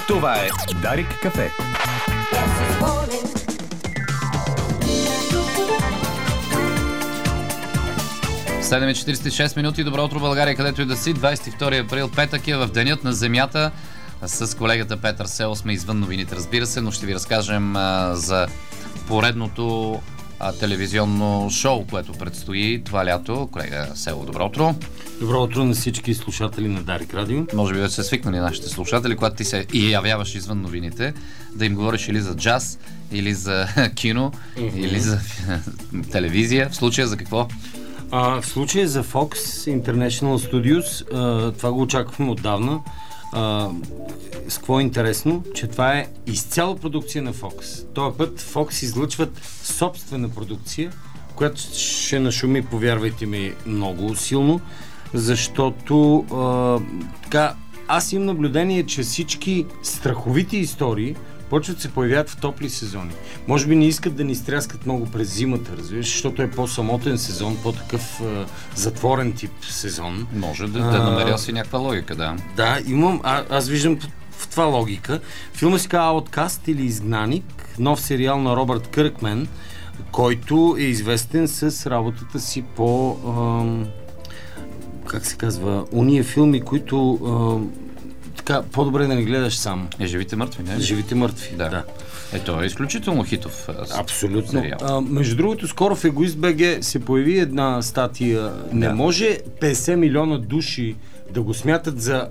Това е Дарик кафе. 7:46 минути. Добро утро, България, където и да си. 22 април, петък е, в денят на Земята. С колегата Петър Село сме извън новините, разбира се, но ще ви разкажем за поредното телевизионно шоу, което предстои това лято. Колега Село, добро утро. Добро утро на всички слушатели на Дарик Радио. Може би вече се свикнали нашите слушатели, когато ти се и явяваш извън новините, да им говориш или за джаз, или за кино, или за телевизия. В случая за какво? В случая за Fox International Studios, това го очаквахме отдавна. С какво е интересно, че това е изцяло продукция на Fox. Този път Fox излъчват собствена продукция, която ще нашуми, повярвайте ми, много силно, защото аз имам наблюдение, че всички страховити истории почват се появяват в топли сезони. Може би не искат да ни стряскат много през зимата, разбираш, защото е по-самотен сезон, по-такъв затворен тип сезон. Може да намеря си някаква логика, да. Да, имам, аз виждам в това логика. Филма си казва Outcast или Изгнаник, нов сериал на Робърт Къркмен, който е известен с работата си по как се казва, уния филми, които по-добре да не гледаш сам. Живите мъртви, не? Живите мъртви, да. Ето е изключително хитов абсолютно сериал. Между другото, скоро в Егоист БГ се появи една статия. Не може 50 милиона души да го смятат за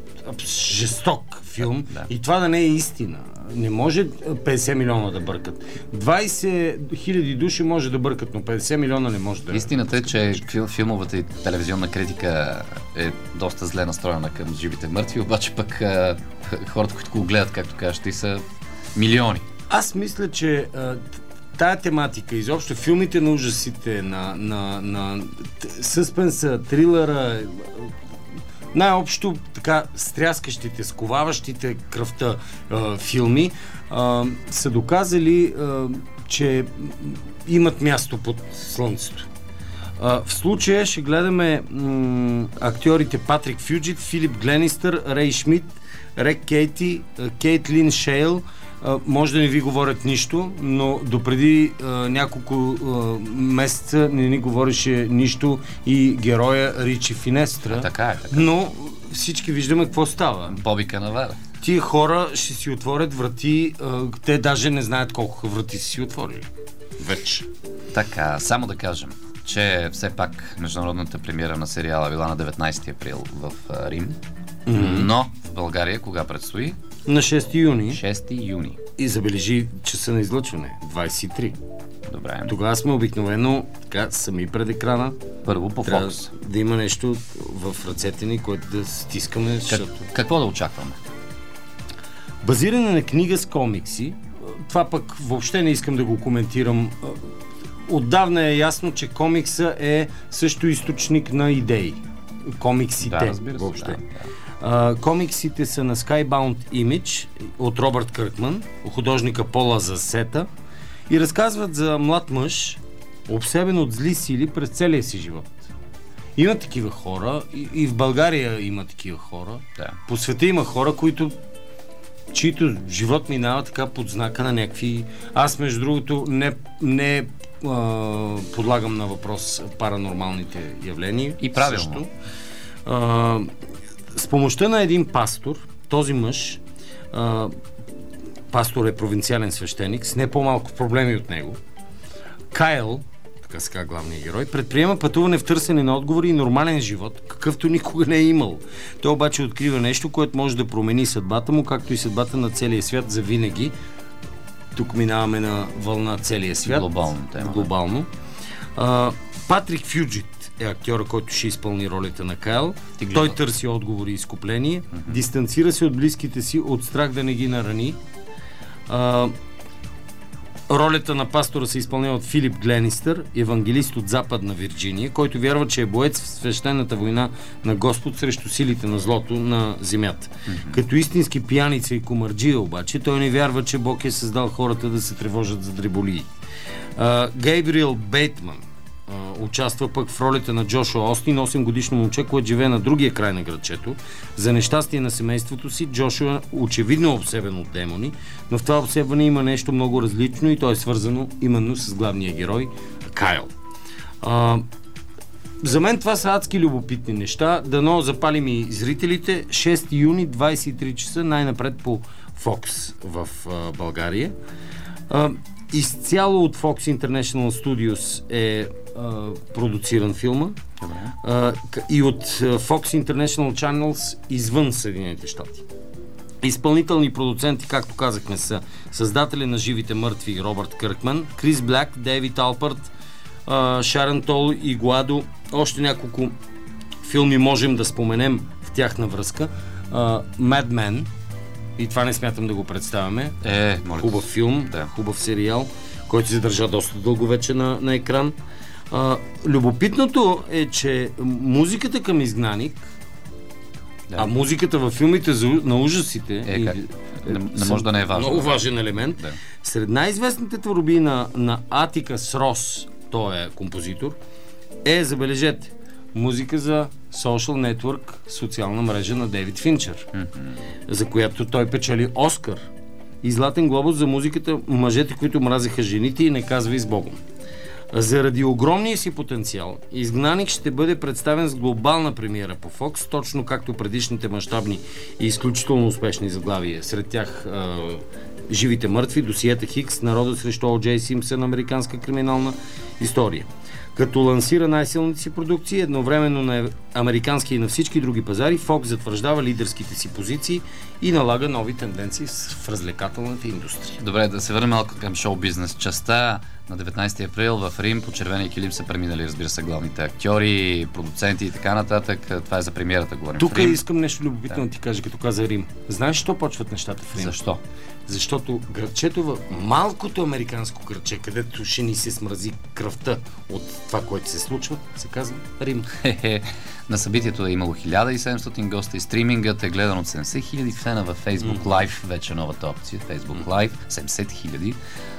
жесток филм и това да не е истина. Не може 50 милиона да бъркат. 20 хиляди души може да бъркат, но 50 милиона не може да. Истината е, че филмовата и телевизионна критика е доста зле настроена към живите мъртви, обаче пък хората, които го гледат, както кажеш, и са милиони. Аз мисля, че тая тематика, изобщо филмите на ужасите, на съспенса, трилъра, най-общо така стряскащите, сковаващите кръвта филми са доказали, че имат място под слънцето. В случая ще гледаме актьорите Патрик Фюджит, Филип Гленистър, Рей Шмидт, Рек Кейти, Кейтлин Шейл. Може да не ви говорят нищо, но допреди няколко месеца не ни говореше нищо и героя Ричи Финестра. Така. Но всички виждаме какво става. Боби Канавара. Тия хора ще си отворят врати, те даже не знаят колко врати си отворили. Вече. Така, само да кажем, че все пак международната премиера на сериала била на 19 април в Рим, но в България кога предстои? На 6 юни. 6 юни. И забележи часа на излъчване. 23. Добре. Тогава сме обикновено така сами пред екрана. Първо по Fox. Да има нещо в ръцете ни, което да стискаме. Какво да очакваме? Базиране на книга с комикси. Това пък въобще не искам да го коментирам. Отдавна е ясно, че комикса е също източник на идеи. Комиксите. Да, разбира се. Въобще. Комиксите са на Skybound Image от Робърт Къркман, художника Пола Засета, и разказват за млад мъж, обсебен от зли сили през целия си живот. Има такива хора, и в България има такива хора. Да. По света има хора, чието живот минава така под знака на някакви... Аз, между другото, не подлагам на въпрос паранормалните явления. И правилно. С помощта на един пастор, този мъж, пастор е провинциален свещеник, с не по-малко проблеми от него, Кайл, така се казва главният герой, предприема пътуване в търсене на отговори и нормален живот, какъвто никога не е имал. Той обаче открива нещо, което може да промени съдбата му, както и съдбата на целия свят завинаги. Тук минаваме на вълна целия свят. Глобално. Патрик Фюджит е актьора, който ще изпълни ролята на Кайл. Той търси отговори и изкупление. Дистанцира се от близките си, от страх да не ги нарани. Ролята на пастора се изпълнява от Филип Гленистър, евангелист от Западна Вирджиния, който вярва, че е боец в свещената война на Господ срещу силите на злото на земята. Като истински пияница и комарджия обаче, той не вярва, че Бог е създал хората да се тревожат за дреболии. Гейбриел Бейтман участва пък в ролята на Джошуа Остин, 8-годишно момче, което живее на другия край на градчето. За нещастие на семейството си, Джошуа очевидно е обсебен от демони, но в това обсебване има нещо много различно и то е свързано именно с главния герой Кайл. За мен това са адски любопитни неща. Дано запалим и зрителите. 6 юни, 23 часа, най-напред по Fox в България. Изцяло от Fox International Studios е продуциран филма. И от Fox International Channels извън Съединените щати. Изпълнителни продуценти, както казахме, са създатели на Живите мъртви Робърт Къркман, Крис Блак, Дейвид Алпърт, Шарън Тол и Гладо. Още няколко филми можем да споменем в тяхна връзка. Mad Men, и това не смятам да го представяме. Хубав филм, хубав сериал, който се задържа доста дълго вече на екран. Любопитното е, че музиката към Изгнаник, а музиката във филмите на ужасите не може да не е важно. Много важен елемент. Да. Сред най-известните творби на Атикас Рос, той е композитор, забележете, музика за Social Network, социална мрежа на Дейвид Финчер, за която той печели Оскар и Златен глобус за музиката "Мъжете, които мразеха жените" и "Не казвай с Богом". Заради огромния си потенциал, Изгнаник ще бъде представен с глобална премиера по Fox, точно както предишните мащабни и изключително успешни заглавия. Сред тях Живите мъртви, Досиета Хикс, Народа срещу О. Джей Симпсън, американска криминална история. Като лансира най-силните си продукции, едновременно на американски и на всички други пазари, Fox затвърждава лидерските си позиции и налага нови тенденции в развлекателната индустрия. Добре, да се върнем малко към шоу-бизнес частта. На 19 април в Рим по червения килим са преминали, разбира се, главните актьори, продуценти и така нататък. Това е за премиерата, говорим. Тук искам нещо любопитно да ти кажа, като каза Рим. Знаеш, защо почват нещата в Рим? Защо? Защото градчето, малкото американско градче, където ще ни се смрази кръвта от това, което се случва, се казва Рим. На събитието е имало 1700 гости и стримингът е гледан от 70 000 фена във Facebook Live, вече новата опция, Facebook Live, 70 000.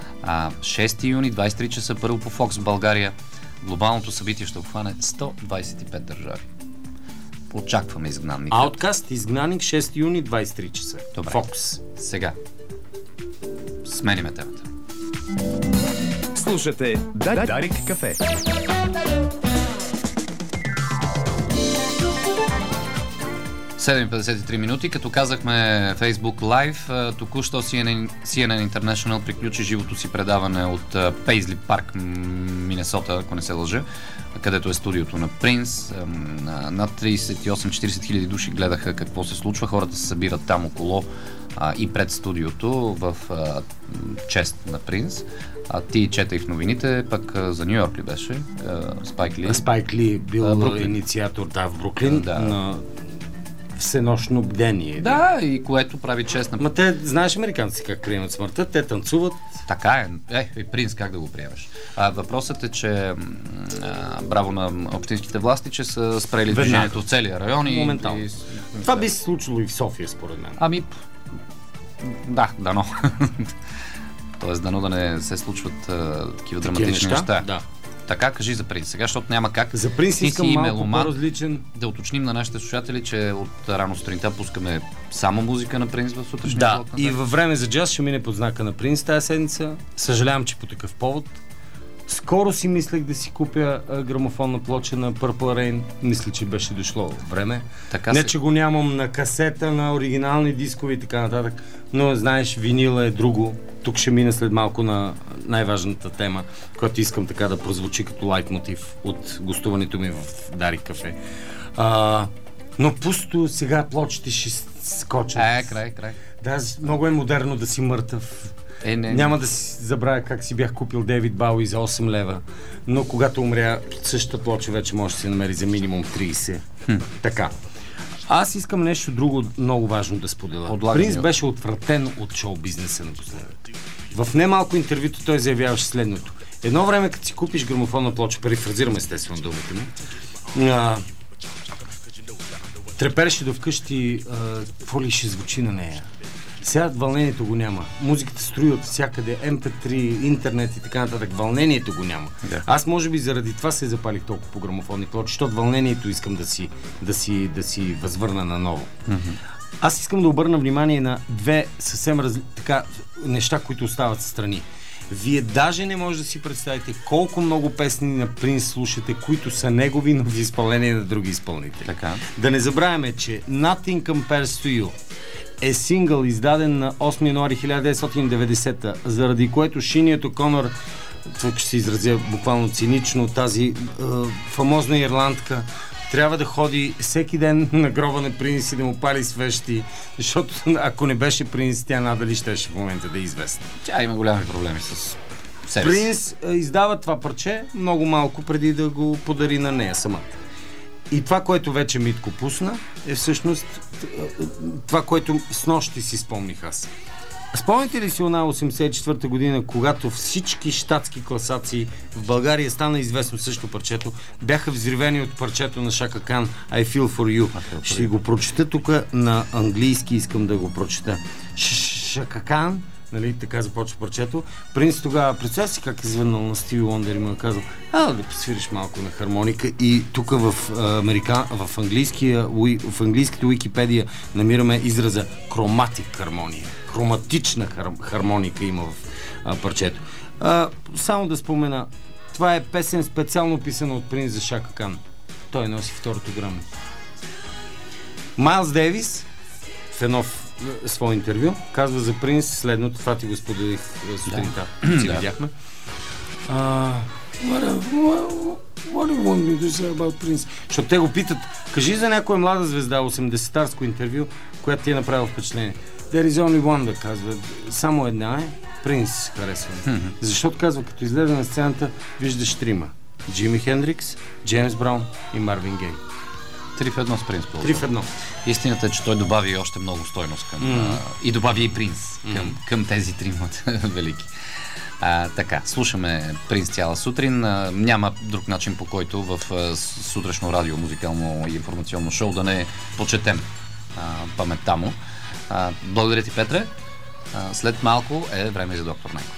6 юни, 23 часа, първо по Fox в България. Глобалното събитие ще обхване 125 държави. Очакваме Изгнаник. Ауткаст, Изгнаник, 6 юни, 23 часа. Добре. Fox. Сега смениме темата. Слушате Дарик кафе. Седем 53 минути, като казахме Facebook Live, току-що CNN International приключи живото си предаване от Пейзли парк, Минесота, ако не се лъжа, където е студиото на Принс. Над 38-40 хиляди души гледаха какво се случва. Хората се събират там около и пред студиото в чест на Принс. Ти чета и в новините, пък за Ню Йорк ли беше? Спайк Ли? Спайк Ли бил инициатор в Бруклин на всенощно бдение. Да, и което прави чест на... Ма те, знаеш американци как приемат смъртта? Те танцуват. Така е. Принц, как да го приемеш? Въпросът е, че браво на общинските власти, че са спрели движението в целия район. Моментално. Това би се случило и в София, според мен. Дано. Тоест, дано да не се случват такива драматични неща. Да. Така, кажи за Принц сега, защото няма как. За Принц искам малко по-различен. Да уточним на нашите слушатели, че от рано сутринта пускаме само музика на Принц в сутрешния Да, и във време за джаз ще мине под знака на Принц тази седмица. Съжалявам, че по такъв повод. Скоро си мислех да си купя грамофонна плоча на Purple Rain. Мисля, че беше дошло време. Не, че го нямам на касета, на оригинални дискови и така нататък. Но, знаеш, винила е друго. Тук ще мина след малко на най-важната тема, която искам така да прозвучи като лайтмотив от гостуването ми в Дарик кафе. Но пусто сега плочите ще скочат. Край. Да, много е модерно да си мъртъв. Няма да си забравя как си бях купил Дейвид Бауи за 8 лева, но когато умря, същата плоча вече може да се намери за минимум 30. Така. Аз искам нещо друго много важно да споделя. Принц беше отвратен от шоу-бизнеса напоследък. В немалко интервюто той заявяваше следното. Едно време, като си купиш грамофонна плоча, перифразирам естествено думата ми, трепереше до вкъщи какво ли ще звучи на нея. Сега вълнението го няма. Музиката строи от всякъде, MP3, интернет и така нататък. Вълнението го няма. Да. Аз може би заради това се запалих толкова по грамофонни плочи, защото вълнението искам да си възвърна наново. Аз искам да обърна внимание на две съвсем неща, които остават страни. Вие даже не може да си представите колко много песни на Принс слушате, които са негови, но в изпълнение на други изпълнители. Така. Да не забравяме, че Nothing Compares to You е сингъл, издаден на 8 януари 1990, заради което Шиният О'Конър, тук ще се изразя буквално цинично, тази фамозна ирландка, трябва да ходи всеки ден на гроба на Принс и да му пали свещи, защото ако не беше Принс, тя надали щеше в момента да е известна. Тя има голями проблеми с себе си. Принс издава това парче много малко преди да го подари на нея самата. И това, което вече Митко пусна, е всъщност това, което снощи си спомних аз. Спомните ли си она 84-та година, когато всички щатски класации в България стана известно също парчето, бяха взривени от парчето на Шака Кан I Feel For You. Ще го прочета тук на английски, искам да го прочета. Шака Кан, нали, така започва парчето. Принц тогава, представя си как е звъннал на Стиви Уондър и му е казал: да посвириш малко на хармоника. И тук в английската Уикипедия намираме израза хроматик хармония. Хроматична хармоника има в парчето. Само да спомена, това е песен специално писана от Принц за Шака Кан. Той носи второто Грами. Майлз Дейвис в едно свое интервю казва за Принц следното, това ти го споделих сутринта, си видяхме. What do you want me to say about Prince? Защото те го питат, кажи за някоя млада звезда, 80-тарско интервю, която ти е направила впечатление. There is only one, да казва. Само една е. Принц харесва. Защото казва, като излезе на сцената, виждаш трима. Джими Хендрикс, Джеймс Браун и Марвин Гей. 3 в 1 с Принц. 3 в 1. Истината е, че той добави още много стойност към, и добави и Принц към тези тримата велики. Така, слушаме Принц цяла сутрин. Няма друг начин, по който в сутрешно радио, музикално и информационно шоу да не почетем паметта му. Благодаря ти, Петре. След малко е време за доктор Найков.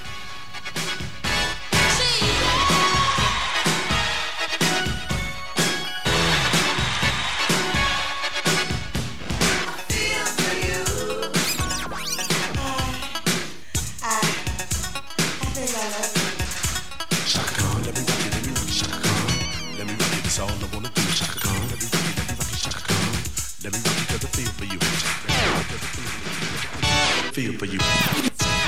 Feel for you.